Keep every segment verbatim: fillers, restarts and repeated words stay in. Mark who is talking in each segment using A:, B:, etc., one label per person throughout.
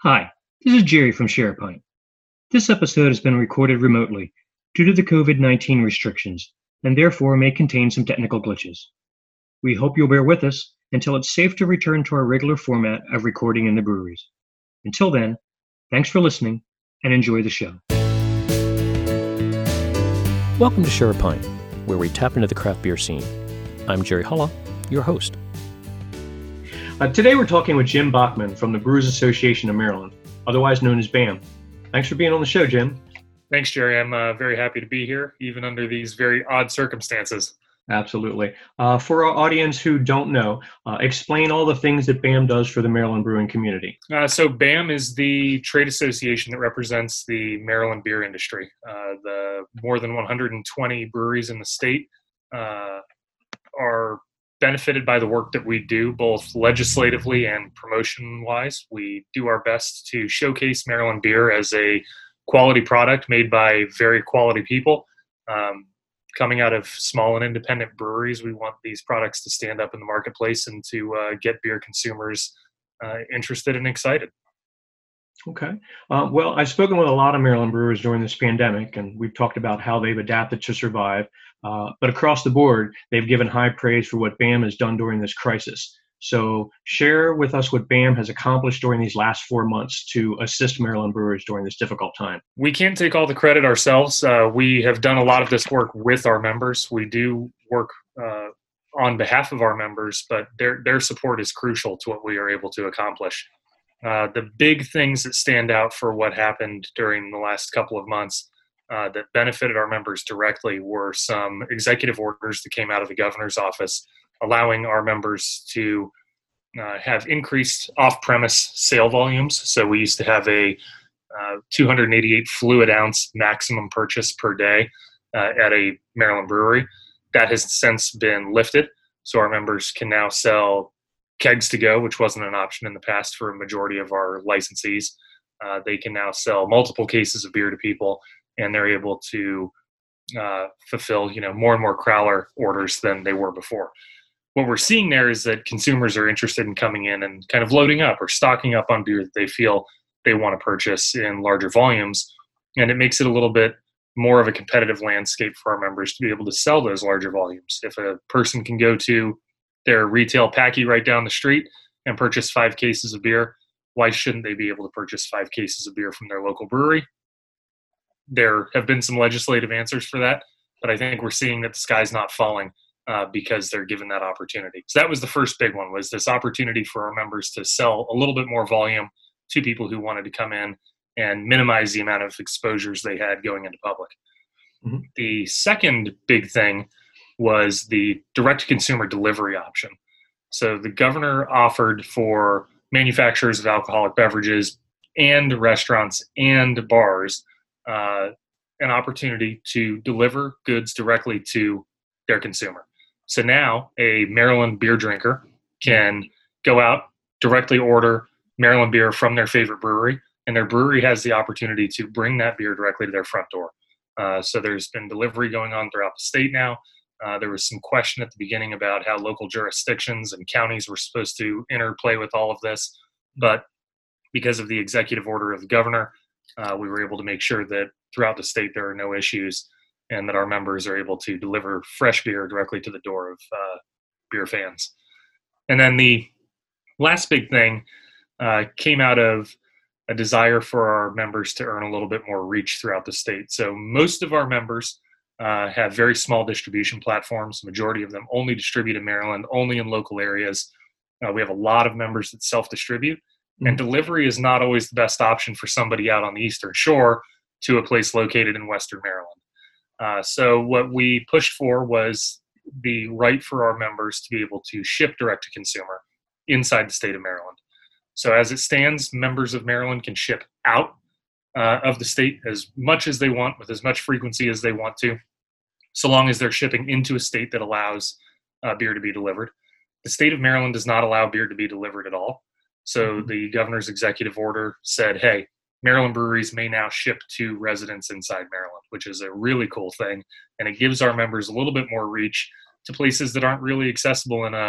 A: Hi, this is Jerry from Share a Pint. This episode has been recorded remotely due to the COVID nineteen restrictions and therefore may contain some technical glitches. We hope you'll bear with us until it's safe to return to our regular format of recording in the breweries. Until then, thanks for listening and enjoy the show.
B: Welcome to Share a Pint, where we tap into the craft beer scene. I'm Jerry Hulla, your host.
A: Uh, today we're talking with Jim Bachman from the Brewers Association of Maryland, otherwise known as B A M. Thanks for being on the show, Jim.
C: Thanks, Jerry. I'm uh, very happy to be here, even under these very odd circumstances.
A: Absolutely. Uh, for our audience who don't know, uh, explain all the things that B A M does for the Maryland brewing community.
C: Uh, so B A M is the trade association that represents the Maryland beer industry. Uh, the more than one hundred twenty breweries in the state uh, are benefited by the work that we do, both legislatively and promotion-wise. We do our best to showcase Maryland beer as a quality product made by very quality people. Um, coming out of small and independent breweries, we want these products to stand up in the marketplace and to uh, get beer consumers uh, interested and excited.
A: Okay. Uh, well, I've spoken with a lot of Maryland brewers during this pandemic, and we've talked about how they've adapted to survive. Uh, but across the board, they've given high praise for what B A M has done during this crisis. So share with us what B A M has accomplished during these last four months to assist Maryland brewers during this difficult time.
C: We can't take all the credit ourselves. Uh, we have done a lot of this work with our members. We do work uh, on behalf of our members, but their their support is crucial to what we are able to accomplish. Uh, the big things that stand out for what happened during the last couple of months uh, that benefited our members directly were some executive orders that came out of the governor's office, allowing our members to uh, have increased off-premise sale volumes. So we used to have a uh, two hundred eighty-eight fluid ounce maximum purchase per day uh, at a Maryland brewery. That has since been lifted. So our members can now sell kegs to go, which wasn't an option in the past for a majority of our licensees. Uh, they can now sell multiple cases of beer to people, and they're able to uh, fulfill, you know, more and more crowler orders than they were before. What we're seeing there is that consumers are interested in coming in and kind of loading up or stocking up on beer that they feel they want to purchase in larger volumes, and it makes it a little bit more of a competitive landscape for our members to be able to sell those larger volumes. If a person can go to their retail packy right down the street and purchase five cases of beer, why shouldn't they be able to purchase five cases of beer from their local brewery? There have been some legislative answers for that, but I think we're seeing that the sky's not falling uh, because they're given that opportunity. So that was the first big one, was this opportunity for our members to sell a little bit more volume to people who wanted to come in and minimize the amount of exposures they had going into public. Mm-hmm. The second big thing was the direct-to-consumer delivery option. So the governor offered for manufacturers of alcoholic beverages and restaurants and bars uh, an opportunity to deliver goods directly to their consumer. So now a Maryland beer drinker can go out, directly order Maryland beer from their favorite brewery, and their brewery has the opportunity to bring that beer directly to their front door. Uh, so there's been delivery going on throughout the state now. Uh, there was some question at the beginning about how local jurisdictions and counties were supposed to interplay with all of this. But because of the executive order of the governor, uh, we were able to make sure that throughout the state there are no issues and that our members are able to deliver fresh beer directly to the door of uh, beer fans. And then the last big thing uh, came out of a desire for our members to earn a little bit more reach throughout the state. So most of our members Uh, have very small distribution platforms. Majority of them only distribute in Maryland, only in local areas. Uh, we have a lot of members that self-distribute, mm-hmm. and delivery is not always the best option for somebody out on the Eastern Shore to a place located in Western Maryland. Uh, so what we pushed for was the right for our members to be able to ship direct to consumer inside the state of Maryland. So as it stands, members of Maryland can ship out uh, of the state as much as they want, with as much frequency as they want to, so long as they're shipping into a state that allows uh, beer to be delivered. The state of Maryland does not allow beer to be delivered at all. So mm-hmm. the governor's executive order said, hey, Maryland breweries may now ship to residents inside Maryland, which is a really cool thing. And it gives our members a little bit more reach to places that aren't really accessible in a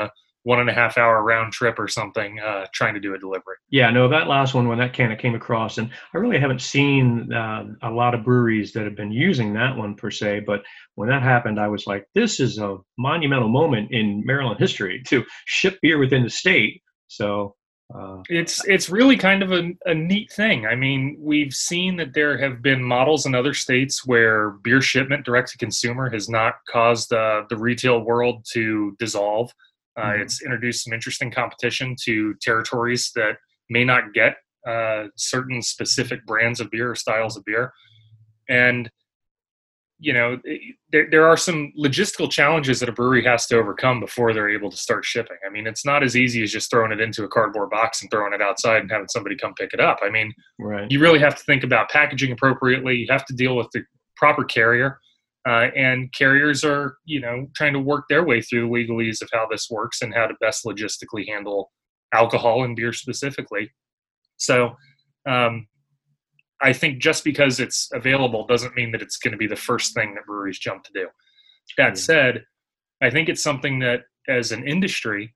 C: one and a half hour round trip or something, uh, trying to do a delivery.
A: Yeah, no, that last one, when that kind of came across, and I really haven't seen uh, a lot of breweries that have been using that one per se, but when that happened, I was like, this is a monumental moment in Maryland history to ship beer within the state. So uh,
C: it's it's really kind of a, a neat thing. I mean, we've seen that there have been models in other states where beer shipment direct to consumer has not caused uh, the retail world to dissolve. Uh, mm-hmm. It's introduced some interesting competition to territories that may not get uh, certain specific brands of beer or styles of beer. And, you know, there, there are some logistical challenges that a brewery has to overcome before they're able to start shipping. I mean, it's not as easy as just throwing it into a cardboard box and throwing it outside and having somebody come pick it up. I mean,
A: right.
C: You really have to think about packaging appropriately. You have to deal with the proper carrier. Uh, and carriers are, you know, trying to work their way through the legalese of how this works and how to best logistically handle alcohol and beer specifically. So um, I think just because it's available doesn't mean that it's going to be the first thing that breweries jump to do. That said, I think it's something that as an industry,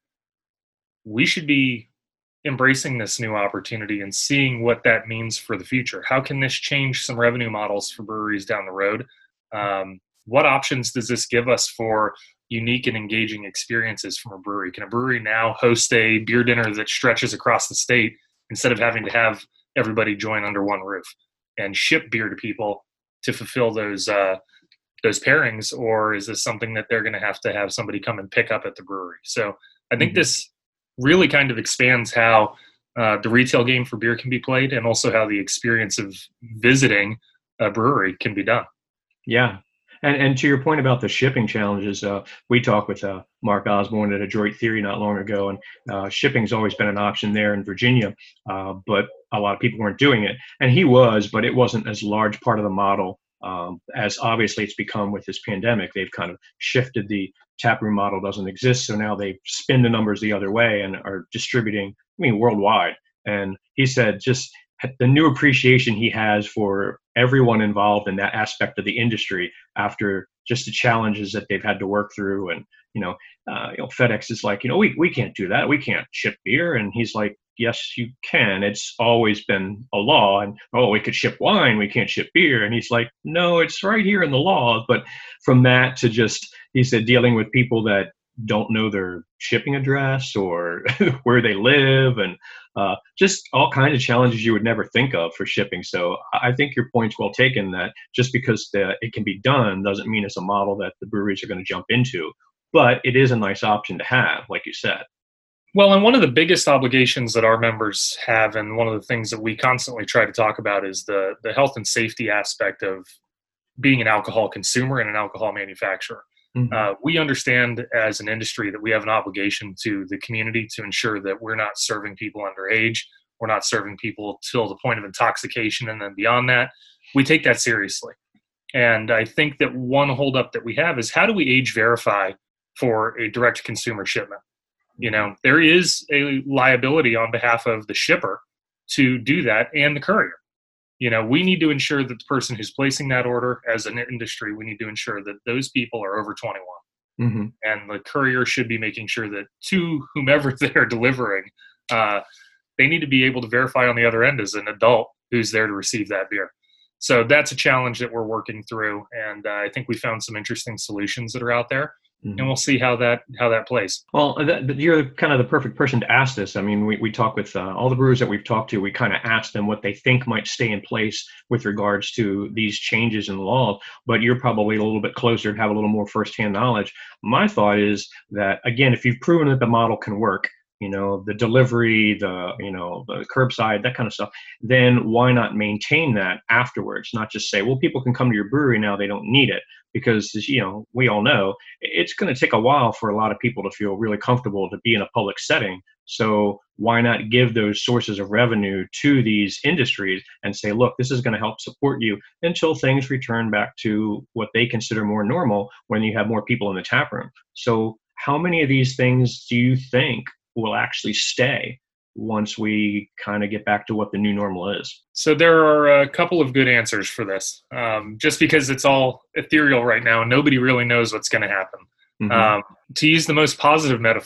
C: we should be embracing this new opportunity and seeing what that means for the future. How can this change some revenue models for breweries down the road? Um, what options does this give us for unique and engaging experiences from a brewery? Can a brewery now host a beer dinner that stretches across the state instead of having to have everybody join under one roof and ship beer to people to fulfill those uh, those pairings? Or is this something that they're going to have to have somebody come and pick up at the brewery? So I think mm-hmm. this really kind of expands how uh, the retail game for beer can be played, and also how the experience of visiting a brewery can be done.
A: Yeah. And and to your point about the shipping challenges, uh, we talked with uh, Mark Osborne at Adroit Theory not long ago, and uh, shipping's always been an option there in Virginia, uh, but a lot of people weren't doing it. And he was, but it wasn't as large part of the model um, as obviously it's become with this pandemic. They've kind of shifted. The taproom model doesn't exist, so now they spin the numbers the other way and are distributing, I mean, worldwide. And he said just the new appreciation he has for everyone involved in that aspect of the industry after just the challenges that they've had to work through. And, you know, uh, you know, FedEx is like, you know, we, we can't do that. We can't ship beer. And he's like, yes, you can. It's always been a law. And, oh, we could ship wine. We can't ship beer. And he's like, no, it's right here in the law. But from that to just, he said, dealing with people that don't know their shipping address or where they live, and uh, just all kinds of challenges you would never think of for shipping. So I think your point's well taken, that just because the, it can be done doesn't mean it's a model that the breweries are going to jump into, but it is a nice option to have, like you said.
C: Well, and one of the biggest obligations that our members have, and one of the things that we constantly try to talk about, is the the health and safety aspect of being an alcohol consumer and an alcohol manufacturer. Mm-hmm. Uh, we understand as an industry that we have an obligation to the community to ensure that we're not serving people underage. We're not serving people till the point of intoxication, and then beyond that. We take that seriously. And I think that one holdup that we have is, how do we age verify for a direct consumer shipment? You know, there is a liability on behalf of the shipper to do that, and the courier. You know, we need to ensure that the person who's placing that order, as an industry, we need to ensure that those people are over twenty-one. Mm-hmm. And the courier should be making sure that to whomever they're delivering, uh, they need to be able to verify on the other end as an adult who's there to receive that beer. So that's a challenge that we're working through. And uh, I think we found some interesting solutions that are out there. Mm-hmm. And we'll see how that how that plays.
A: Well, that, you're kind of the perfect person to ask this. I mean, we, we talk with uh, all the brewers that we've talked to. We kind of ask them what they think might stay in place with regards to these changes in the law. But you're probably a little bit closer and have a little more firsthand knowledge. My thought is that, again, if you've proven that the model can work, you know, the delivery, the, you know, the curbside, that kind of stuff, then why not maintain that afterwards? Not just say, well, people can come to your brewery now, they don't need it. Because, you know, we all know it's going to take a while for a lot of people to feel really comfortable to be in a public setting. So why not give those sources of revenue to these industries and say, look, this is going to help support you until things return back to what they consider more normal when you have more people in the tap room. So how many of these things do you think will actually stay once we kind of get back to what the new normal is?
C: So there are a couple of good answers for this, um, just because it's all ethereal right now and nobody really knows what's going to happen. Mm-hmm. Um, to use the most positive metaphor,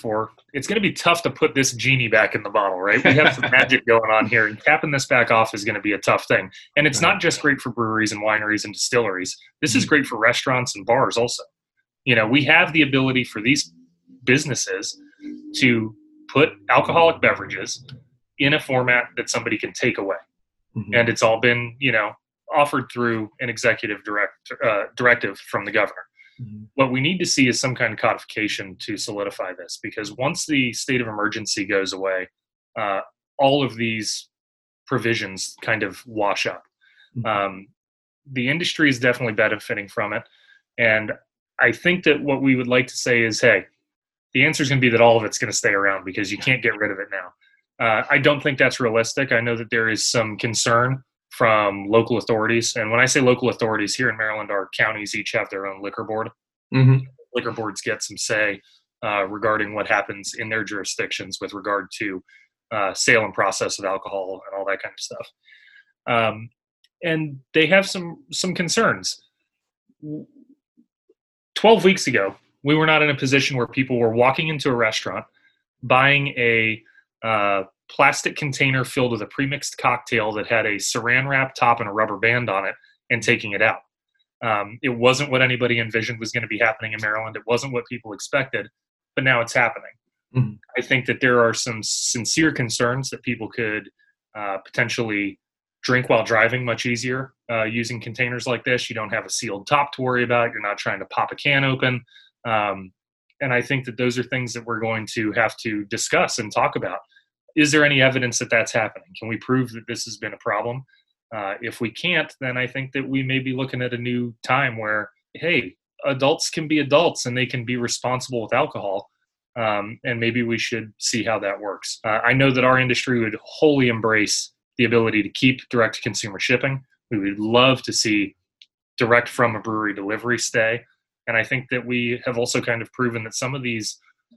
C: it's going to be tough to put this genie back in the bottle, right? We have some magic going on here, and capping this back off is going to be a tough thing. And it's not just great for breweries and wineries and distilleries. This is great for restaurants and bars also. You know, we have the ability for these businesses to put alcoholic beverages in a format that somebody can take away. Mm-hmm. And it's all been, you know, offered through an executive direct, uh, directive from the governor. Mm-hmm. What we need to see is some kind of codification to solidify this, because once the state of emergency goes away, uh, all of these provisions kind of wash up. Mm-hmm. Um, the industry is definitely benefiting from it. And I think that what we would like to say is, hey, the answer is going to be that all of it's going to stay around because you can't get rid of it now. Uh, I don't think that's realistic. I know that there is some concern from local authorities. And when I say local authorities, here in Maryland, our counties each have their own liquor board. Mm-hmm. Liquor boards get some say uh, regarding what happens in their jurisdictions with regard to uh, sale and process of alcohol and all that kind of stuff. Um, and they have some some concerns. twelve weeks ago, we were not in a position where people were walking into a restaurant, buying a uh, plastic container filled with a premixed cocktail that had a saran wrap top and a rubber band on it, and taking it out. Um, it wasn't what anybody envisioned was going to be happening in Maryland. It wasn't what people expected, but now it's happening. Mm-hmm. I think that there are some sincere concerns that people could uh, potentially drink while driving much easier uh, using containers like this. You don't have a sealed top to worry about. You're not trying to pop a can open. Um, and I think that those are things that we're going to have to discuss and talk about. Is there any evidence that that's happening? Can we prove that this has been a problem? Uh, if we can't, then I think that we may be looking at a new time where, hey, adults can be adults and they can be responsible with alcohol. Um, and maybe we should see how that works. Uh, I know that our industry would wholly embrace the ability to keep direct-to-consumer shipping. We would love to see direct from a brewery delivery stay. And I think that we have also kind of proven that some of these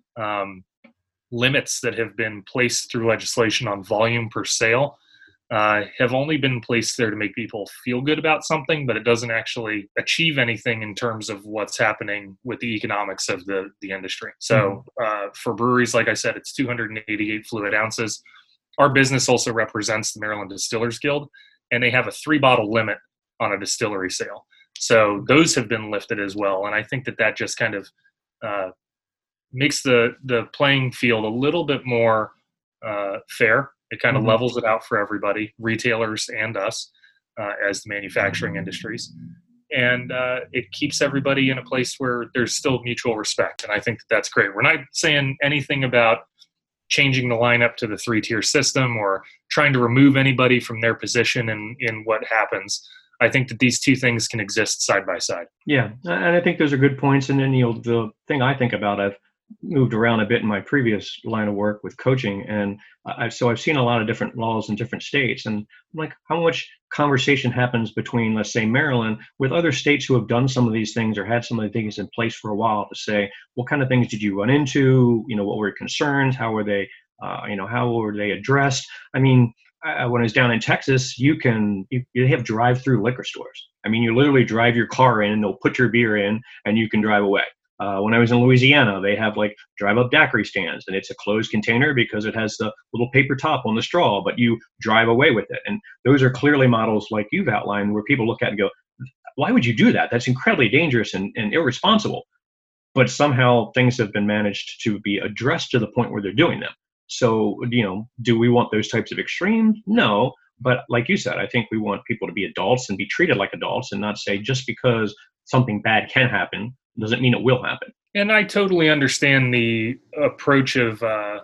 C: um, limits that have been placed through legislation on volume per sale uh, have only been placed there to make people feel good about something, but it doesn't actually achieve anything in terms of what's happening with the economics of the, the industry. So uh, for breweries, like I said, it's two hundred eighty-eight fluid ounces. Our business also represents the Maryland Distillers Guild, and they have a three bottle limit on a distillery sale. So those have been lifted as well. And I think that that just kind of uh, makes the, the playing field a little bit more uh, fair. It kind of mm-hmm. levels it out for everybody, retailers and us uh, as the manufacturing industries. And uh, it keeps everybody in a place where there's still mutual respect. And I think that that's great. We're not saying anything about changing the lineup to the three-tier system or trying to remove anybody from their position in, in what happens. I think that these two things can exist side by side.
A: Yeah, and I think those are good points. And then, you know, the thing I think about, I've moved around a bit in my previous line of work with coaching, and I, so I've seen a lot of different laws in different states, and I'm like, how much conversation happens between, let's say, Maryland with other states who have done some of these things or had some of the things in place for a while to say, what kind of things did you run into? You know, what were your concerns? How were they, uh, you know, how were they addressed? I mean, I, when I was down in Texas, you can, you, you have drive-through liquor stores. I mean, you literally drive your car in, they'll put your beer in, and you can drive away. Uh, when I was in Louisiana, they have like drive-up daiquiri stands, and it's a closed container because it has the little paper top on the straw, but you drive away with it. And those are clearly models like you've outlined where people look at it and go, why would you do that? That's incredibly dangerous and, and irresponsible. But somehow things have been managed to be addressed to the point where they're doing them. So, you know, do we want those types of extremes? No. But like you said, I think we want people to be adults and be treated like adults and not say just because something bad can happen doesn't mean it will happen.
C: And I totally understand the approach of uh,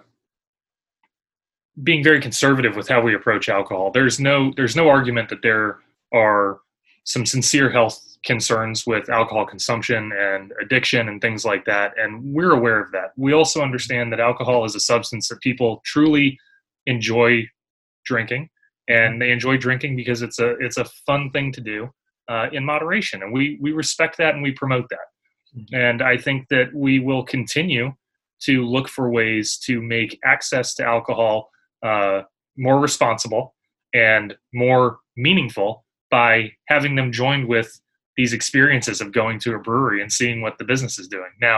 C: being very conservative with how we approach alcohol. There's no there's no argument that there are some sincere health concerns with alcohol consumption and addiction and things like that, and we're aware of that. We also understand that alcohol is a substance that people truly enjoy drinking, and they enjoy drinking because it's a it's a fun thing to do uh, in moderation, and we we respect that and we promote that. And I think that we will continue to look for ways to make access to alcohol uh, more responsible and more meaningful by having them joined with these experiences of going to a brewery and seeing what the business is doing. Now,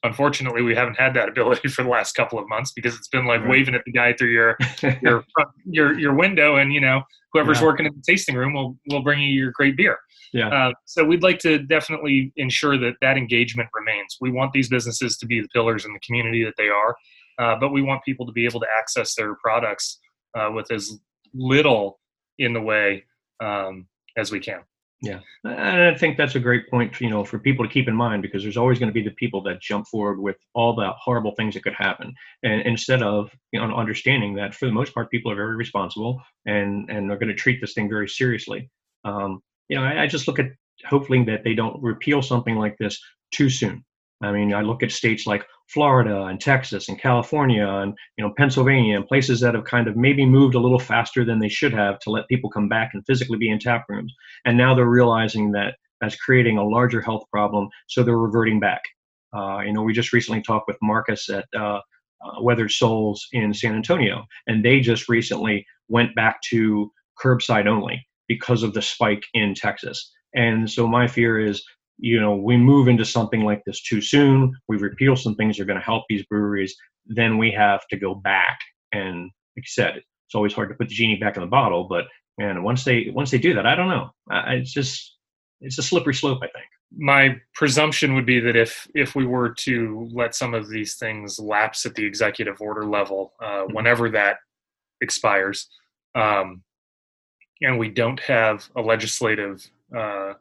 C: Unfortunately, we haven't had that ability for the last couple of months because it's been like
A: Right.
C: waving at the guy through your your your your window, and you know whoever's
A: Yeah.
C: working in the tasting room will will bring you your great beer.
A: Yeah.
C: Uh, so we'd like to definitely ensure that that engagement remains. We want these businesses to be the pillars in the community that they are, uh, but we want people to be able to access their products uh, with as little in the way um, as we can.
A: Yeah, and I think that's a great point, you know, for people to keep in mind, because there's always going to be the people that jump forward with all the horrible things that could happen, and instead of, you know, understanding that for the most part people are very responsible and and are going to treat this thing very seriously. Um, you know, I, I just look at hopefully that they don't repeal something like this too soon. I mean, I look at states like Florida and Texas and California and, you know, Pennsylvania, and places that have kind of maybe moved a little faster than they should have to let people come back and physically be in tap rooms. And now they're realizing that that's creating a larger health problem, so they're reverting back. Uh, you know, we just recently talked with Marcus at uh, uh, Weathered Souls in San Antonio, and they just recently went back to curbside only because of the spike in Texas. And so my fear is, you know, we move into something like this too soon, we repeal some things that are going to help these breweries, then we have to go back. And like you said, it's always hard to put the genie back in the bottle, but man, once they once they do that, I don't know. I, it's just it's a slippery slope, I think.
C: My presumption would be that if if we were to let some of these things lapse at the executive order level, uh,
A: Mhm.
C: whenever that expires, um, and we don't have a legislative uh,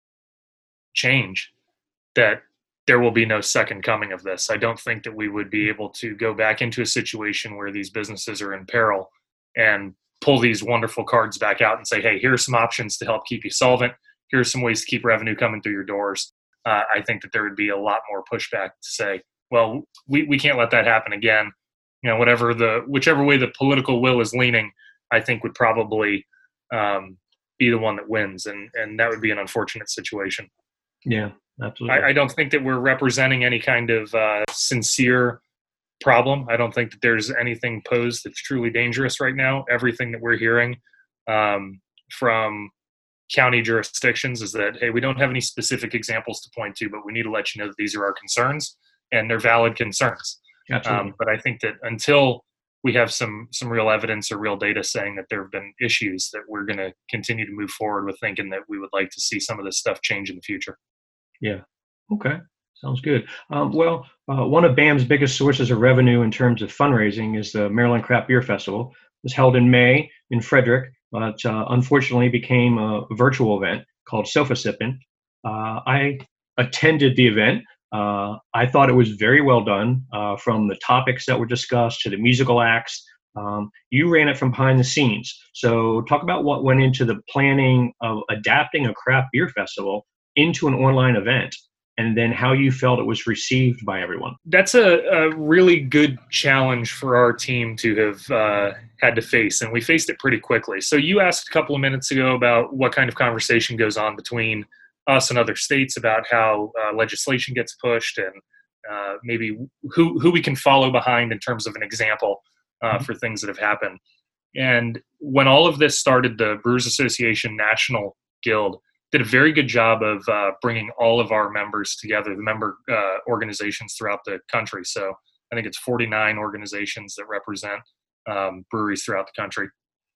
C: change, that there will be no second coming of this. I don't think that we would be able to go back into a situation where these businesses are in peril and pull these wonderful cards back out and say, hey, here are some options to help keep you solvent. Here are some ways to keep revenue coming through your doors. Uh, I think that there would be a lot more pushback to say, well, we, we can't let that happen again. You know, whatever the, whichever way the political will is leaning, I think would probably um, be the one that wins. And, and that would be an unfortunate situation.
A: Yeah, absolutely.
C: I, I don't think that we're representing any kind of uh, sincere problem. I don't think that there's anything posed that's truly dangerous right now. Everything that we're hearing um, from county jurisdictions is that, hey, we don't have any specific examples to point to, but we need to let you know that these are our concerns, and they're valid concerns.
A: Absolutely.
C: Um, but I think that until we have some some real evidence or real data saying that there have been issues, that we're going to continue to move forward with thinking that we would like to see some of this stuff change in the future.
A: Yeah. Okay. Sounds good. Um, well, uh, one of BAM's biggest sources of revenue in terms of fundraising is the Maryland Craft Beer Festival. It was held in May in Frederick, but uh, unfortunately became a virtual event called Sofa Sippin'. Uh, I attended the event. Uh, I thought it was very well done, uh, from the topics that were discussed to the musical acts. Um, you ran it from behind the scenes. So talk about what went into the planning of adapting a craft beer festival into an online event, and then how you felt it was received by everyone.
C: That's a, a really good challenge for our team to have uh, had to face, and we faced it pretty quickly. So you asked a couple of minutes ago about what kind of conversation goes on between us and other states about how uh, legislation gets pushed, and uh, maybe who, who we can follow behind in terms of an example uh, for things that have happened. And when all of this started, the Brewers Association National Guild did a very good job of uh, bringing all of our members together, the member uh, organizations throughout the country. So I think it's forty-nine organizations that represent um, breweries throughout the country.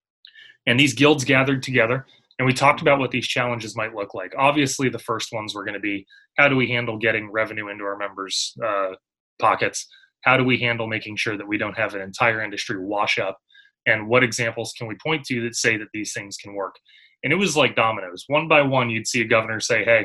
C: And these guilds gathered together, and we talked about what these challenges might look like. Obviously, the first ones were going to be, how do we handle getting revenue into our members' uh, pockets? How do we handle making sure that we don't have an entire industry wash up? And what examples can we point to that say that these things can work? And it was like dominoes. One by one, you'd see a governor say, hey,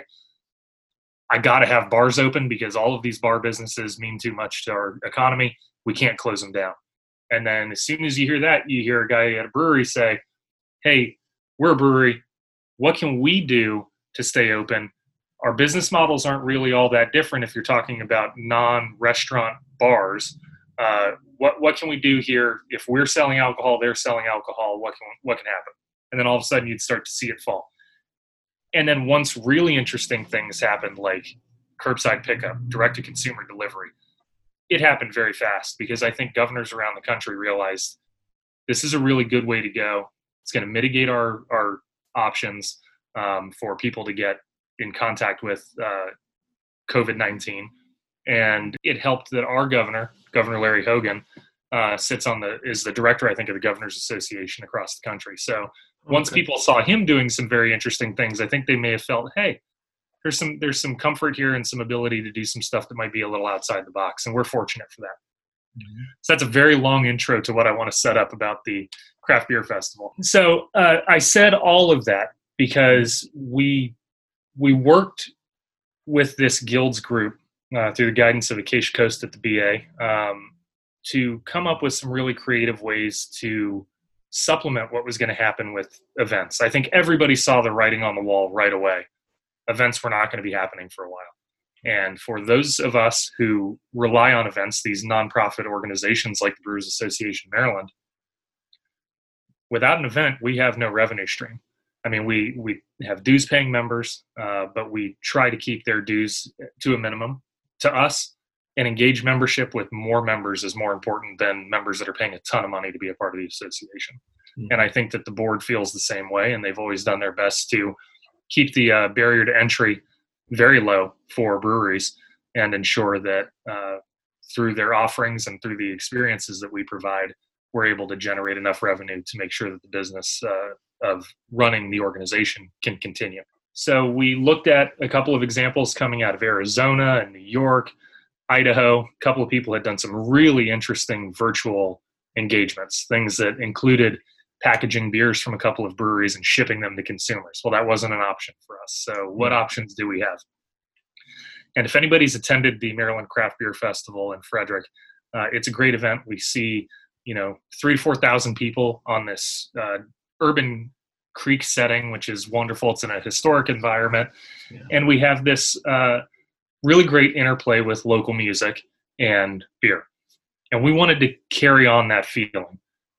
C: I got to have bars open because all of these bar businesses mean too much to our economy. We can't close them down. And then as soon as you hear that, you hear a guy at a brewery say, hey, we're a brewery. What can we do to stay open? Our business models aren't really all that different if you're talking about non-restaurant bars. Uh, what what can we do here? If we're selling alcohol, they're selling alcohol, what can what can happen? And then all of a sudden you'd start to see it fall. And then once really interesting things happened, like curbside pickup, direct-to-consumer delivery, it happened very fast because I think governors around the country realized this is a really good way to go. It's going to mitigate our, our options um, for people to get in contact with uh, COVID nineteen. And it helped that our governor, Governor Larry Hogan, uh, sits on the is the director, I think, of the Governors Association across the country. So once
A: Okay.
C: people saw him doing some very interesting things, I think they may have felt, hey, there's some there's some comfort here and some ability to do some stuff that might be a little outside the box, and we're fortunate for that. Mm-hmm. So that's a very long intro to what I want to set up about the Craft Beer Festival. So uh, I said all of that because we we worked with this guilds group uh, through the guidance of Acacia Coast at the B A um, to come up with some really creative ways to supplement what was going to happen with events. I think everybody saw the writing on the wall right away. Events were not going to be happening for a while. And for those of us who rely on events, these nonprofit organizations like the Brewers Association Maryland, without an event, we have no revenue stream. I mean, we we have dues paying members, uh, but we try to keep their dues to a minimum. To us, an engaged membership with more members is more important than members that are paying a ton of money to be a part of the association. Mm-hmm. And I think that the board feels the same way, and they've always done their best to keep the uh, barrier to entry very low for breweries and ensure that uh, through their offerings and through the experiences that we provide, we're able to generate enough revenue to make sure that the business uh, of running the organization can continue. So we looked at a couple of examples coming out of Arizona and New York, Idaho. A couple of people had done some really interesting virtual engagements, things that included packaging beers from a couple of breweries and shipping them to consumers. Well, that wasn't an option for us. So what options do we have? And if anybody's attended the Maryland Craft Beer Festival in Frederick, uh, it's a great event. We see, you know, three to four thousand people on this uh, urban creek setting, which is wonderful. It's in a historic environment. Yeah. And we have this uh, really great interplay with local music and beer. And we wanted to carry on that feeling.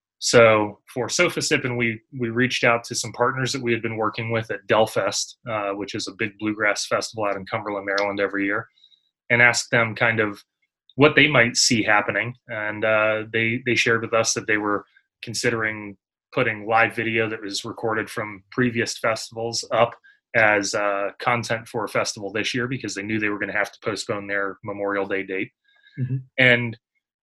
C: So for Sofa Sippin', we we reached out to some partners that we had been working with at Delfest, uh, which is a big bluegrass festival out in Cumberland, Maryland every year, and asked them kind of what they might see happening. And uh, they they shared with us that they were considering putting live video that was recorded from previous festivals up as uh, content for a festival this year because they knew they were going to have to postpone their Memorial Day date. Mm-hmm. And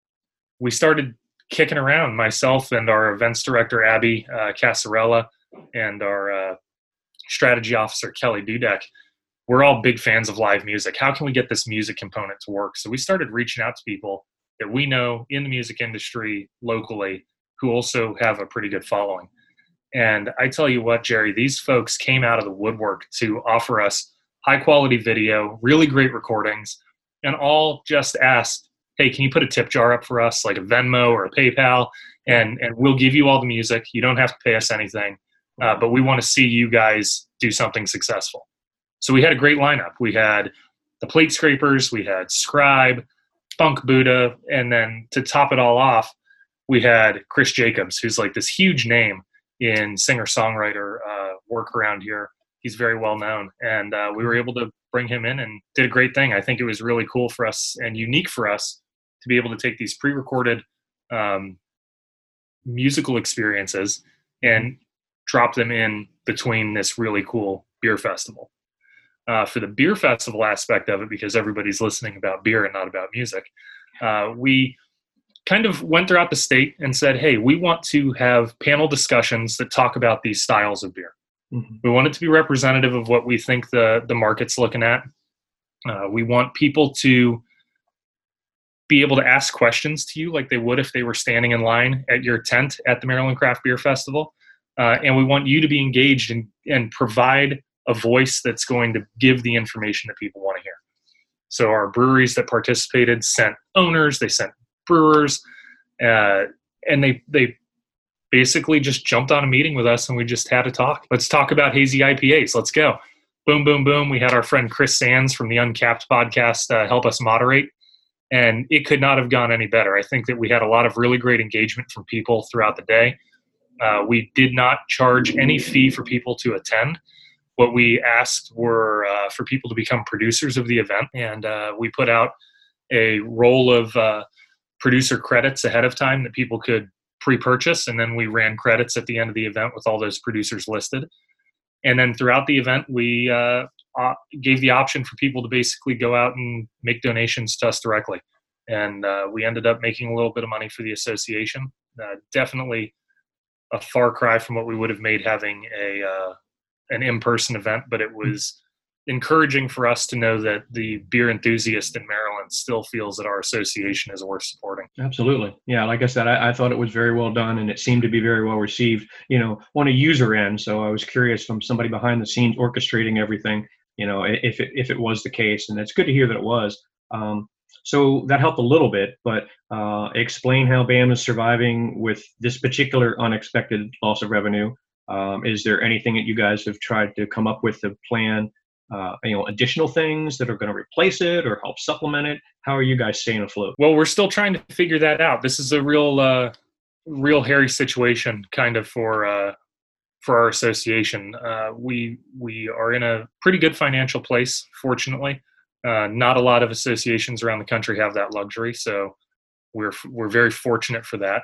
C: we started kicking around, myself and our events director, Abby uh, Casarella, and our uh, strategy officer, Kelly Dudek. We're all big fans of live music. How can we get this music component to work? So we started reaching out to people that we know in the music industry locally who also have a pretty good following. And I tell you what, Jerry, these folks came out of the woodwork to offer us high quality video, really great recordings, and all just asked, hey, can you put a tip jar up for us, like a Venmo or a PayPal, and, and we'll give you all the music. You don't have to pay us anything, uh, but we want to see you guys do something successful. So we had a great lineup. We had the Plate Scrapers, we had Scribe, Funk Buddha, and then to top it all off, we had Chris Jacobs, who's like this huge name in singer-songwriter uh, work around here. He's very well known, and uh, we were able to bring him in and did a great thing. I think it was really cool for us and unique for us to be able to take these pre-recorded um, musical experiences and drop them in between this really cool beer festival. Uh, for the beer festival aspect of it, because everybody's listening about beer and not about music, uh, we kind of went throughout the state and said, hey, we want to have panel discussions that talk about these styles of beer. Mm-hmm. We want it to be representative of what we think the, the market's looking at. Uh, we want people to be able to ask questions to you like they would if they were standing in line at your tent at the Maryland Craft Beer Festival. Uh, and we want you to be engaged and, and provide a voice that's going to give the information that people want to hear. So our breweries that participated sent owners, they sent brewers, uh, and they they basically just jumped on a meeting with us and we just had a talk. Let's talk about hazy I P As. Let's go. Boom, boom, boom. We had our friend Chris Sands from the Uncapped podcast uh, help us moderate. And it could not have gone any better. I think that we had a lot of really great engagement from people throughout the day. Uh, we did not charge any fee for people to attend. What we asked were uh, for people to become producers of the event. And uh, we put out a roll of uh, producer credits ahead of time that people could pre-purchase. And then we ran credits at the end of the event with all those producers listed. And then throughout the event, we uh, uh, gave the option for people to basically go out and make donations to us directly. And uh, we ended up making a little bit of money for the association. Uh, definitely a far cry from what we would have made having a uh, an in-person event, but it was encouraging for us to know that the beer enthusiast in Maryland still feels that our association is worth supporting.
A: Absolutely. Yeah, like I said, I, I thought it was very well done, and it seemed to be very well received, you know, on a user end. So I was curious from somebody behind the scenes orchestrating everything, you know, if it, if it was the case. And it's good to hear that it was. Um, so that helped a little bit, but uh, explain how B A M is surviving with this particular unexpected loss of revenue. Um, is there anything that you guys have tried to come up with to plan Uh, you know, additional things that are going to replace it or help supplement it? How are you guys staying afloat?
C: Well, we're still trying to figure that out. This is a real, uh, real hairy situation, kind of for uh, for our association. Uh, we we are in a pretty good financial place, fortunately. Uh, not a lot of associations around the country have that luxury, so we're we're very fortunate for that.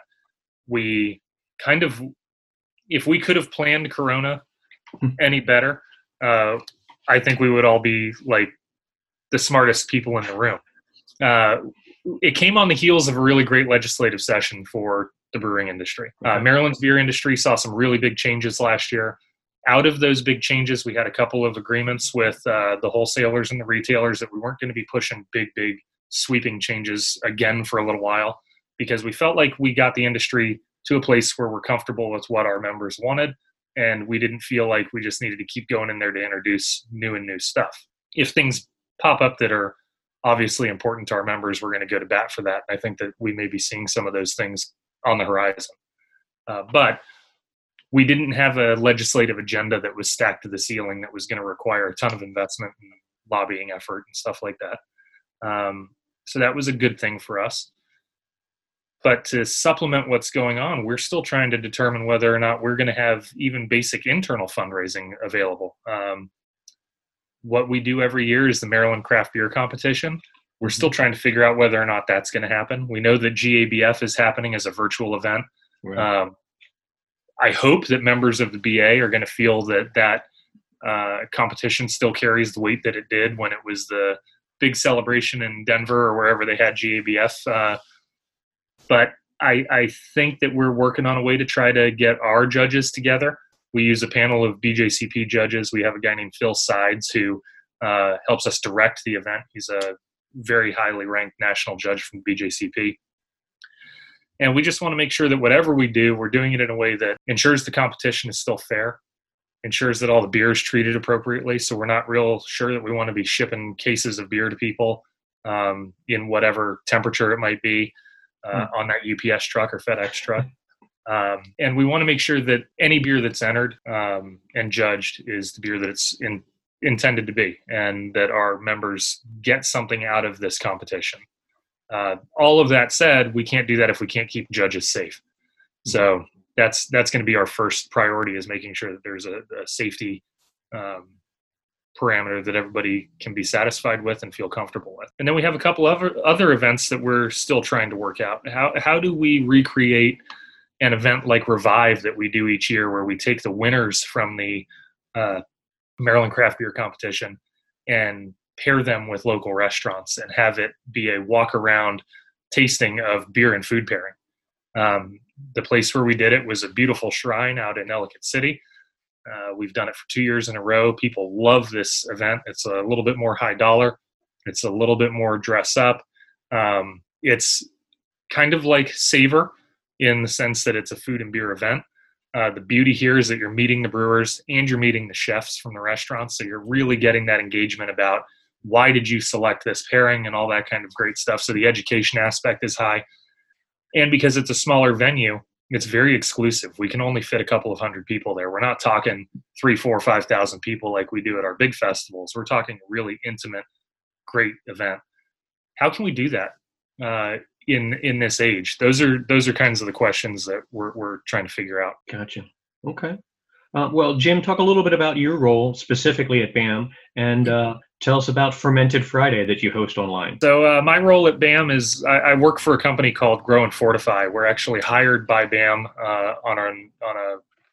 C: We kind of, if we could have planned Corona any better, uh, I think we would all be like the smartest people in the room. Uh, it came on the heels of a really great legislative session for the brewing industry. Uh, Maryland's beer industry saw some really big changes last year. Out of those big changes, we had a couple of agreements with uh, the wholesalers and the retailers that we weren't going to be pushing big, big sweeping changes again for a little while, because we felt like we got the industry to a place where we're comfortable with what our members wanted. And we didn't feel like we just needed to keep going in there to introduce new and new stuff. If things pop up that are obviously important to our members, we're going to go to bat for that. I think that we may be seeing some of those things on the horizon. Uh, but we didn't have a legislative agenda that was stacked to the ceiling that was going to require a ton of investment and lobbying effort and stuff like that. Um, so that was a good thing for us. But to supplement what's going on, we're still trying to determine whether or not we're going to have even basic internal fundraising available. Um, what we do every year is the Maryland Craft Beer Competition. We're still trying to figure out whether or not that's going to happen. We know that G A B F is happening as a virtual event. Right. Um, I hope that members of the B A are going to feel that that uh, competition still carries the weight that it did when it was the big celebration in Denver or wherever they had G A B F. Uh, But I, I think that we're working on a way to try to get our judges together. We use a panel of B J C P judges. We have a guy named Phil Sides who uh, helps us direct the event. He's a very highly ranked national judge from B J C P. And we just want to make sure that whatever we do, we're doing it in a way that ensures the competition is still fair, ensures that all the beer is treated appropriately. So we're not real sure that we want to be shipping cases of beer to people um, in whatever temperature it might be. Uh, on that U P S truck or FedEx truck. Um, and we want to make sure that any beer that's entered um, and judged is the beer that it's in, intended to be, and that our members get something out of this competition. Uh, all of that said, we can't do that if we can't keep judges safe. So that's that's going to be our first priority, is making sure that there's a, a safety um, parameter that everybody can be satisfied with and feel comfortable with. And then we have a couple of other, other events that we're still trying to work out. How how do we recreate an event like Revive that we do each year, where we take the winners from the uh, Maryland Craft Beer Competition and pair them with local restaurants and have it be a walk-around tasting of beer and food pairing. Um, the place where we did it was a beautiful shrine out in Ellicott City. Uh, we've done it for two years in a row. People love this event. It's a little bit more high dollar. It's a little bit more dress up. Um, it's kind of like Savor in the sense that it's a food and beer event. Uh, the beauty here is that you're meeting the brewers and you're meeting the chefs from the restaurants. So you're really getting that engagement about why did you select this pairing and all that kind of great stuff. So the education aspect is high. And because it's a smaller venue, it's very exclusive. We can only fit a couple of hundred people there. We're not talking three, four, five thousand people like we do at our big festivals. We're talking a really intimate, great event. How can we do that uh, in in this age? Those are those are kinds of the questions that we're we're trying to figure out.
A: Gotcha. Okay. Uh, well, Jim, talk a little bit about your role specifically at B A M, and uh, tell us about Fermented Friday that you host online.
C: So uh, my role at B A M is I, I work for a company called Grow and Fortify. We're actually hired by B A M uh, on, our, on a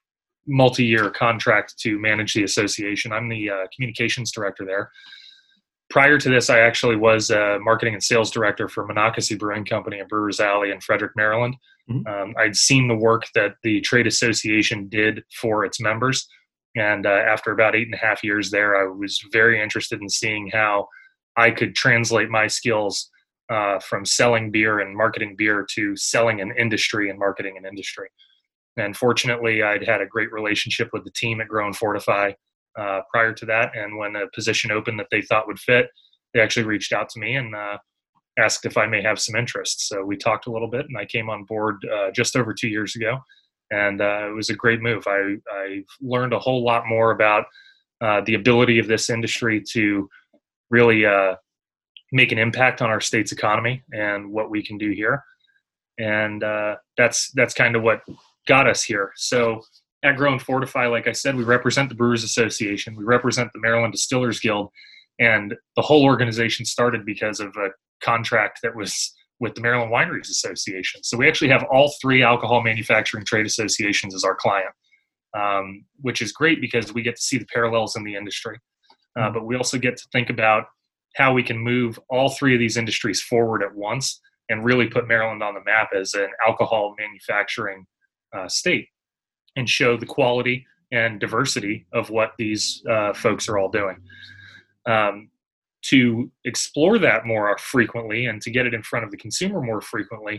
C: multi-year contract to manage the association. I'm the uh, communications director there. Prior to this, I actually was a marketing and sales director for Monocacy Brewing Company in Brewers Alley in Frederick, Maryland. Mm-hmm. Um, I'd seen the work that the trade association did for its members. And uh, after about eight and a half years there, I was very interested in seeing how I could translate my skills uh, from selling beer and marketing beer to selling an industry and marketing an industry. And fortunately, I'd had a great relationship with the team at Grow and Fortify uh, prior to that. And when a position opened that they thought would fit, they actually reached out to me and uh, asked if I may have some interest. So we talked a little bit, and I came on board uh, just over two years ago. And uh, it was a great move. I, I learned a whole lot more about uh, the ability of this industry to really uh, make an impact on our state's economy and what we can do here. And uh, that's that's kind of what got us here. So at Grow and Fortify, like I said, we represent the Brewers Association. We represent the Maryland Distillers Guild. And the whole organization started because of a contract that was with the Maryland Wineries Association. So we actually have all three alcohol manufacturing trade associations as our client, um, which is great because we get to see the parallels in the industry. Uh, but we also get to think about how we can move all three of these industries forward at once and really put Maryland on the map as an alcohol manufacturing uh, state and show the quality and diversity of what these uh, folks are all doing. Um, to explore that more frequently and to get it in front of the consumer more frequently,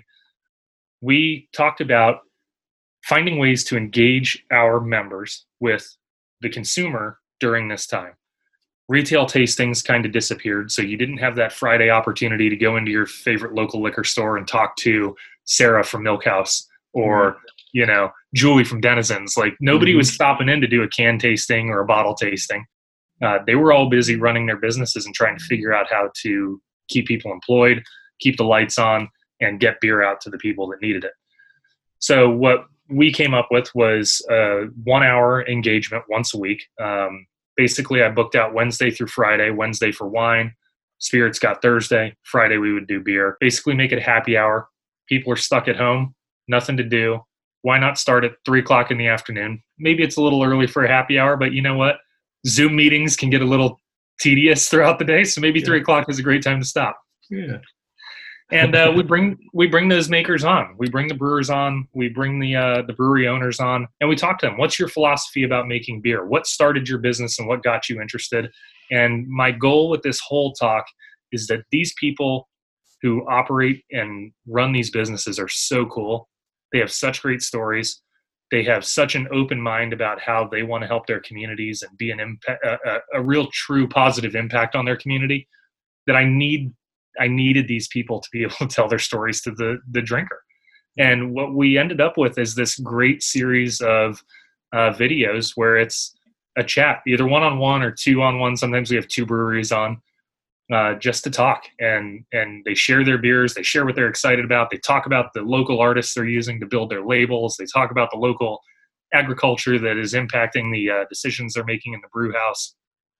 C: we talked about finding ways to engage our members with the consumer during this time. Retail tastings kind of disappeared, so you didn't have that Friday opportunity to go into your favorite local liquor store and talk to Sarah from Milk House or, mm-hmm. you know, Julie from Denizens. Like, nobody mm-hmm. was stopping in to do a can tasting or a bottle tasting. Uh, they were all busy running their businesses and trying to figure out how to keep people employed, keep the lights on, and get beer out to the people that needed it. So what we came up with was a one-hour engagement once a week. Um, basically, I booked out Wednesday through Friday, Wednesday for wine, spirits got Thursday, Friday we would do beer. Basically make it a happy hour. People are stuck at home, nothing to do. Why not start at three o'clock in the afternoon? Maybe it's a little early for a happy hour, but you know what? Zoom meetings can get a little tedious throughout the day, so maybe yeah. three o'clock is a great time to stop.
A: Yeah.
C: And uh, we bring we bring those makers on. We bring the brewers on. We bring the uh, the brewery owners on, and we talk to them. What's your philosophy about making beer? What started your business, and what got you interested? And my goal with this whole talk is that these people who operate and run these businesses are so cool. They have such great stories. They have such an open mind about how they want to help their communities and be an impact, a, a real true positive impact on their community, that I need, I needed these people to be able to tell their stories to the, the drinker. And what we ended up with is this great series of uh, videos where it's a chat, either one-on-one or two-on-one. Sometimes we have two breweries on uh, just to talk, and, and they share their beers. They share what they're excited about. They talk about the local artists they're using to build their labels. They talk about the local agriculture that is impacting the uh, decisions they're making in the brew house.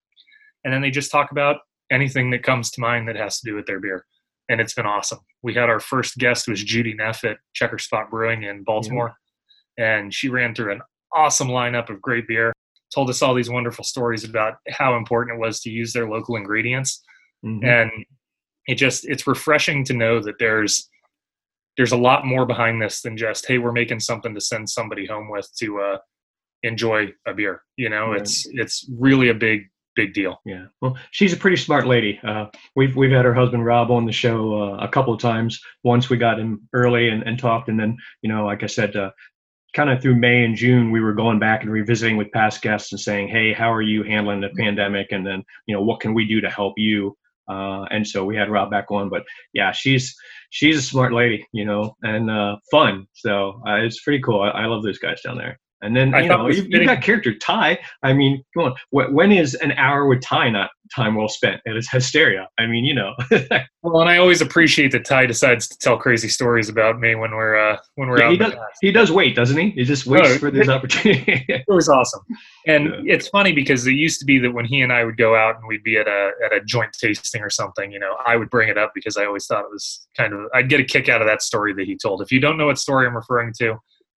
C: And then they just talk about anything that comes to mind that has to do with their beer. And it's been awesome. We had our first guest was Judy Neff at Checker Spot Brewing in Baltimore. Yeah. And she ran through an awesome lineup of great beer, told us all these wonderful stories about how important it was to use their local ingredients. Mm-hmm. And it just, it's refreshing to know that there's, there's a lot more behind this than just, hey, we're making something to send somebody home with to uh, enjoy a beer. You know, right. it's, it's really a big, big deal.
A: Yeah. Well, she's a pretty smart lady. Uh, we've, we've had her husband, Rob, on the show uh, a couple of times. Once we got him early and, and talked. And then, you know, like I said, uh, kind of through May and June, we were going back and revisiting with past guests and saying, hey, how are you handling the pandemic? And then, you know, what can we do to help you? Uh, and so we had Rob back on, but yeah, she's, she's a smart lady, you know, and uh, fun. So uh, it's pretty cool. I, I love those guys down there. And then, you know, you, you got character Ty. I mean, come on. When is an hour with Ty not time well spent? It is hysteria. I mean, you know.
C: Well, and I always appreciate that Ty decides to tell crazy stories about me when we're uh, when we're
A: yeah,
C: out.
A: He does, he does wait, doesn't he? He just waits oh, for this opportunity.
C: It was awesome. And yeah. It's funny because it used to be that when he and I would go out and we'd be at a at a joint tasting or something, you know, I would bring it up because I always thought it was kind of, I'd get a kick out of that story that he told. If you don't know what story I'm referring to,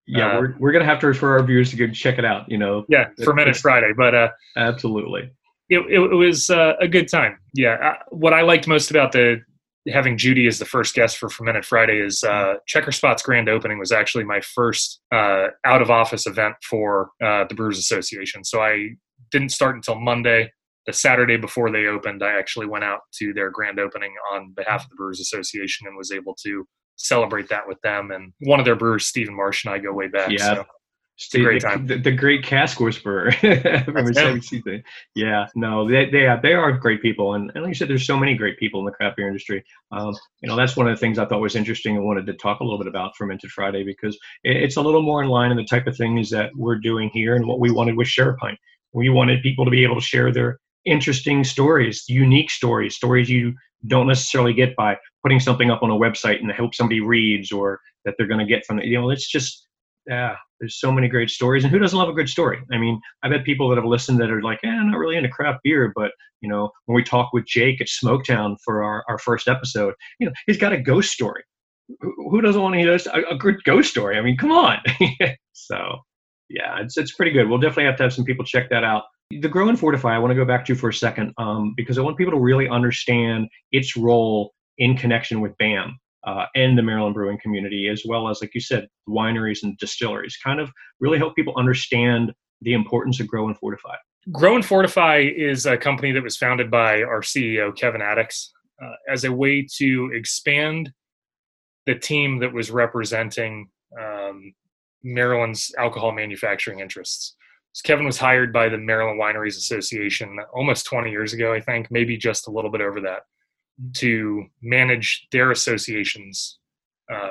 A: Yeah,
C: Uh,
A: we're we're gonna have to refer our viewers to go check it out. You know,
C: yeah,
A: It-
C: Fermented
A: it-
C: Friday, but uh,
A: absolutely.
C: it, it, it was uh, a good time. Yeah, uh, what I liked most about the having Judy as the first guest for Fermented Friday is uh, Checker Spot's grand opening was actually my first uh, out of office event for uh, the Brewers Association. So I didn't start until Monday. The Saturday before they opened, I actually went out to their grand opening on behalf of the Brewers Association and was able to celebrate that with them. And one of their brewers, Stephen Marsh, and I go way back.
A: Yeah.
C: So it's a great
A: the,
C: time.
A: The, the great cask whisperer. From
C: him.
A: yeah, no, they they are, they are great people, and, and like you said, there's so many great people in the craft beer industry. Um, you know, that's one of the things I thought was interesting and wanted to talk a little bit about Fermented Friday, because it, it's a little more in line in the type of things that we're doing here and what we wanted with Share a Pint. We wanted people to be able to share their interesting stories, unique stories, stories you don't necessarily get by putting something up on a website and hope somebody reads or that they're going to get from it. You know, it's just. Yeah, there's so many great stories, and who doesn't love a good story? I mean, I've had people that have listened that are like, eh, I'm not really into craft beer, but you know, when we talk with Jake at Smoketown for our, our first episode, you know, he's got a ghost story. Who, who doesn't want to hear a, a good ghost story? I mean, come on. So, yeah, it's it's pretty good. We'll definitely have to have some people check that out. The Grow and Fortify, I want to go back to for a second, um, because I want people to really understand its role in connection with B A M. Uh, and the Maryland brewing community, as well as, like you said, wineries and distilleries, kind of really help people understand the importance of Grow and Fortify.
C: Grow and Fortify is a company that was founded by our C E O, Kevin Addix, uh, as a way to expand the team that was representing um, Maryland's alcohol manufacturing interests. So Kevin was hired by the Maryland Wineries Association almost twenty years ago, I think, maybe just a little bit over that, to manage their association's uh,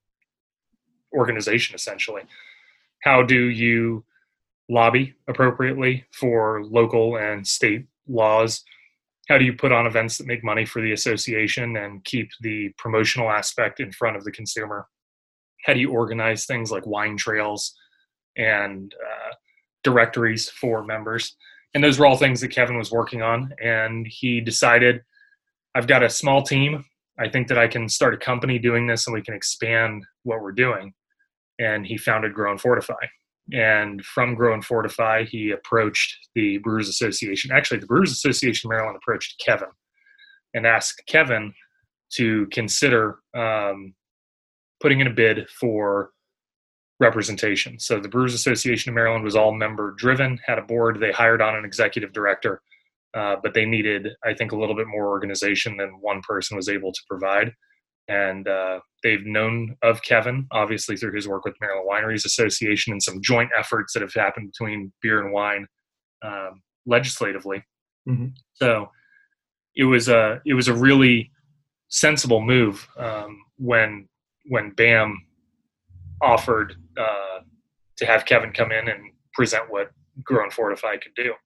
C: organization, essentially. How do you lobby appropriately for local and state laws? How do you put on events that make money for the association and keep the promotional aspect in front of the consumer? How do you organize things like wine trails and uh, directories for members? And those were all things that Kevin was working on, and he decided, I've got a small team. I think that I can start a company doing this and we can expand what we're doing. And he founded Grow and Fortify. And from Grow and Fortify, he approached the Brewers Association. Actually, the Brewers Association of Maryland approached Kevin and asked Kevin to consider um, putting in a bid for representation. So the Brewers Association of Maryland was all member driven, had a board. They hired on an executive director. Uh, but they needed, I think, a little bit more organization than one person was able to provide. And uh, they've known of Kevin, obviously, through his work with Maryland Wineries Association and some joint efforts that have happened between beer and wine um, legislatively. Mm-hmm. So it was a it was a really sensible move um, when when B A M offered uh, to have Kevin come in and present what Grow and Fortify could do.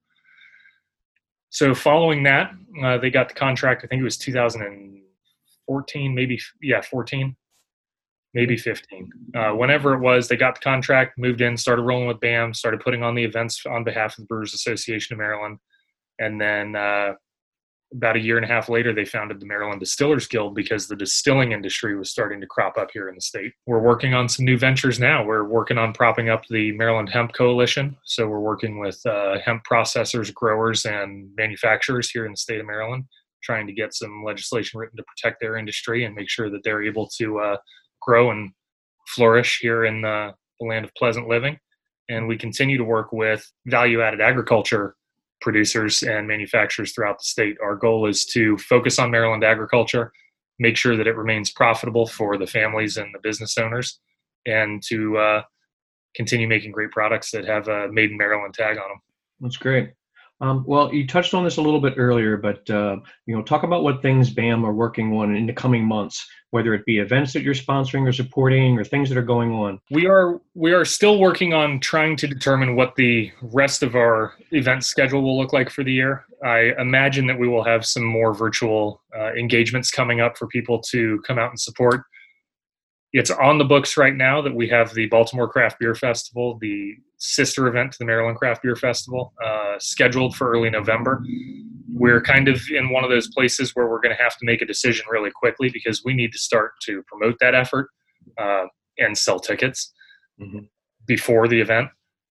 C: So following that, uh, they got the contract. I think it was two thousand fourteen, maybe, yeah, fourteen, maybe fifteen. Uh, whenever it was, they got the contract, moved in, started rolling with B A M, started putting on the events on behalf of the Brewers Association of Maryland. And then uh, about a year and a half later, they founded the Maryland Distillers Guild because the distilling industry was starting to crop up here in the state. We're working on some new ventures now. We're working on propping up the Maryland Hemp Coalition. So we're working with uh, hemp processors, growers, and manufacturers here in the state of Maryland, trying to get some legislation written to protect their industry and make sure that they're able to uh, grow and flourish here in the, the land of pleasant living. And we continue to work with value-added agriculture producers and manufacturers throughout the state. Our goal is to focus on Maryland agriculture, make sure that it remains profitable for the families and the business owners, and to uh, continue making great products that have a Made in Maryland tag on them.
A: That's great. Um, well, you touched on this a little bit earlier, but uh, you know, talk about what things B A M are working on in the coming months, whether it be events that you're sponsoring or supporting, or things that are going on.
C: We are we are still working on trying to determine what the rest of our event schedule will look like for the year. I imagine that we will have some more virtual uh, engagements coming up for people to come out and support. It's on the books right now that we have the Baltimore Craft Beer Festival, the sister event to the Maryland Craft Beer Festival, uh, scheduled for early November. We're kind of in one of those places where we're going to have to make a decision really quickly because we need to start to promote that effort uh, and sell tickets.
A: Mm-hmm.
C: before the event.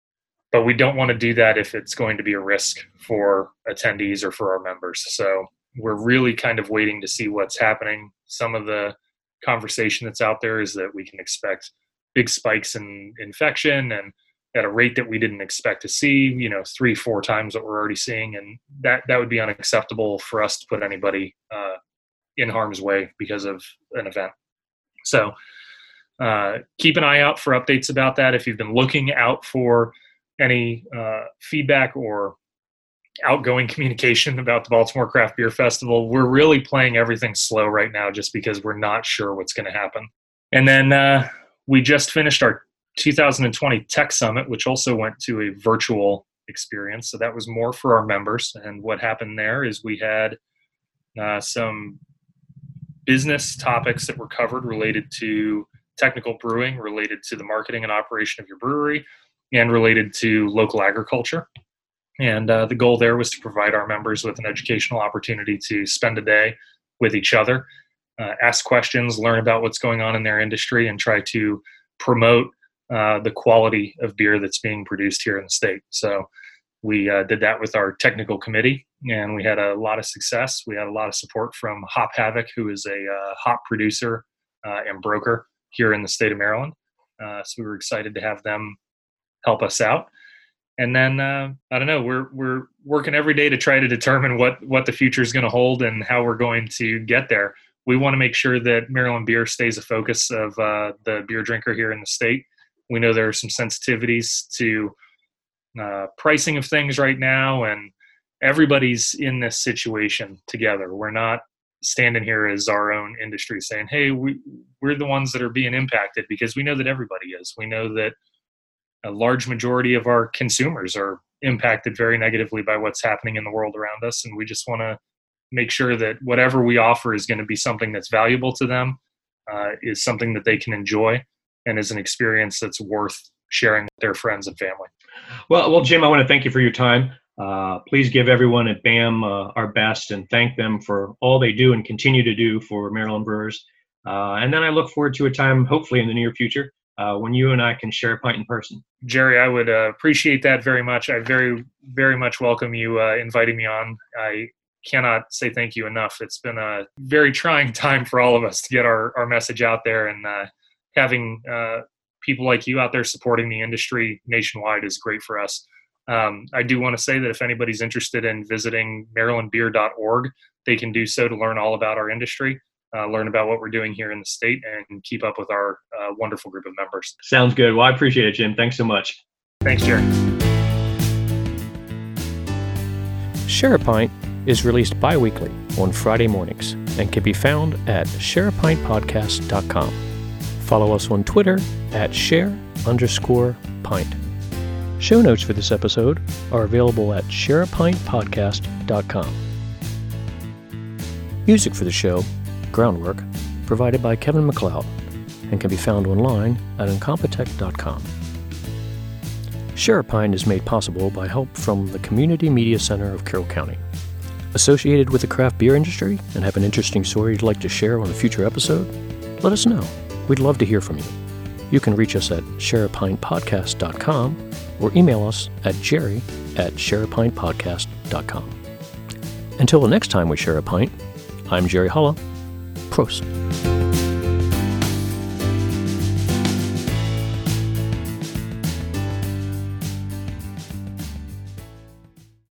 C: But we don't want to do that if it's going to be a risk for attendees or for our members. So we're really kind of waiting to see what's happening. Some of the conversation that's out there is that we can expect big spikes in infection and at a rate that we didn't expect to see, you know, three, four times what we're already seeing. And that, that would be unacceptable for us to put anybody uh, in harm's way because of an event. So uh, keep an eye out for updates about that. If you've been looking out for any uh, feedback or outgoing communication about the Baltimore Craft Beer Festival, we're really playing everything slow right now just because we're not sure what's going to happen. And then uh, we just finished our two thousand twenty Tech Summit, which also went to a virtual experience. So that was more for our members. And what happened there is we had uh, some business topics that were covered related to technical brewing, related to the marketing and operation of your brewery, and related to local agriculture. And uh, the goal there was to provide our members with an educational opportunity to spend a day with each other, uh, ask questions, learn about what's going on in their industry, and try to promote uh, the quality of beer that's being produced here in the state. So we uh, did that with our technical committee, and we had a lot of success. We had a lot of support from Hop Havoc, who is a uh, hop producer uh, and broker here in the state of Maryland. Uh, so we were excited to have them help us out. And then uh, I don't know, we're we're working every day to try to determine what what the future is going to hold and how we're going to get there. We want to make sure that Maryland beer stays a focus of uh, the beer drinker here in the state. We know there are some sensitivities to uh, pricing of things right now, and everybody's in this situation together. We're not standing here as our own industry saying, hey, we, we're the ones that are being impacted, because we know that everybody is. We know that a large majority of our consumers are impacted very negatively by what's happening in the world around us. And we just want to make sure that whatever we offer is going to be something that's valuable to them, uh, is something that they can enjoy, and is an experience that's worth sharing with their friends and family.
A: Well, well, Jim, I want to thank you for your time. Uh, please give everyone at B A M uh, our best and thank them for all they do and continue to do for Maryland brewers. Uh, and then I look forward to a time, hopefully in the near future, uh, when you and I can share a pint in person.
C: Jerry, I would uh, appreciate that very much. I very, very much welcome you uh, inviting me on. I cannot say thank you enough. It's been a very trying time for all of us to get our, our message out there, and uh, having uh, people like you out there supporting the industry nationwide is great for us. Um, I do want to say that if anybody's interested in visiting maryland beer dot org, they can do so to learn all about our industry, uh, learn about what we're doing here in the state, and keep up with our uh, wonderful group of members.
A: Sounds good. Well, I appreciate it, Jim. Thanks so much.
C: Thanks, Jerry.
B: Share a Pint is released bi-weekly on Friday mornings and can be found at share a pint podcast dot com. Follow us on Twitter at share underscore pint. Show notes for this episode are available at share a pint podcast dot com. Music for the show, Groundwork, provided by Kevin MacLeod, and can be found online at incompetech dot com. Share a Pint is made possible by help from the Community Media Center of Carroll County. Associated with the craft beer industry and have an interesting story you'd like to share on a future episode? Let us know. We'd love to hear from you. You can reach us at share a pint podcast dot com or email us at jerry at share a pint podcast dot com. Until the next time we share a pint, I'm Jerry Holla. Prost.